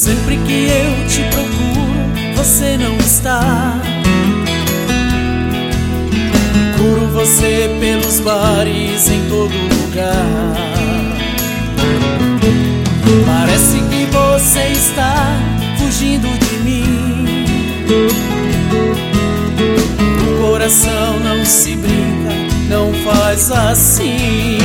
Sempre que eu te procuro, você não está. Procuro você pelos bares, em todo lugar. Parece que você está fugindo de mim. O coração não se brinca, não faz assim.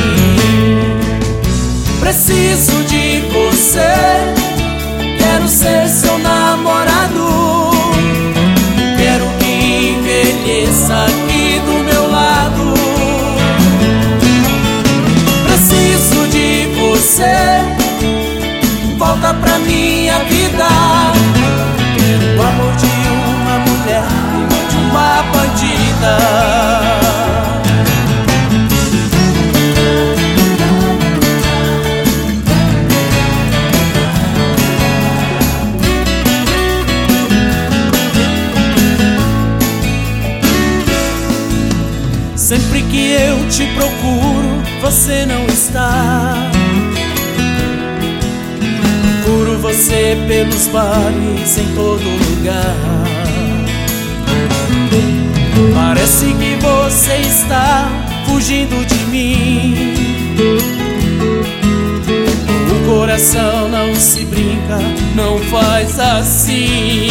Preciso de você, quero ser seu namorado. Quero que envelheça aqui do meu lado. Preciso de você, volta pra minha vida. Quero o amor de uma mulher e não de uma bandida. Sempre que eu te procuro, você não está. Procuro você pelos bares, em todo lugar. Parece que você está fugindo de mim. O coração não se brinca, não faz assim.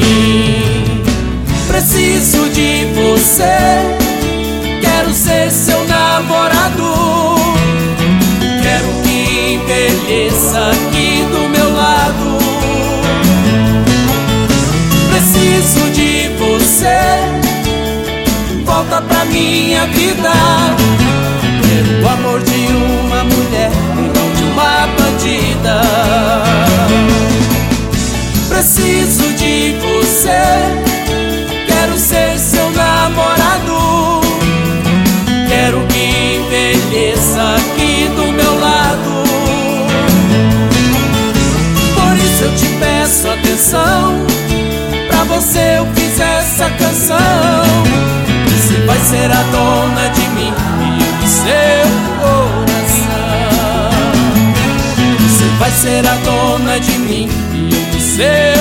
Preciso de você, quero ser seu namorado. Quero que envelheça aqui do meu lado. Preciso de você, volta pra minha vida. Quero o amor de uma mulher e não de uma bandida. Preciso de você, quero ser seu namorado. Quero que envelheça aqui do meu lado. Por isso eu te peço atenção, pra você eu fiz essa canção. Você vai ser a dona de mim e eu do seu coração. Você vai ser a dona de mim e eu do seu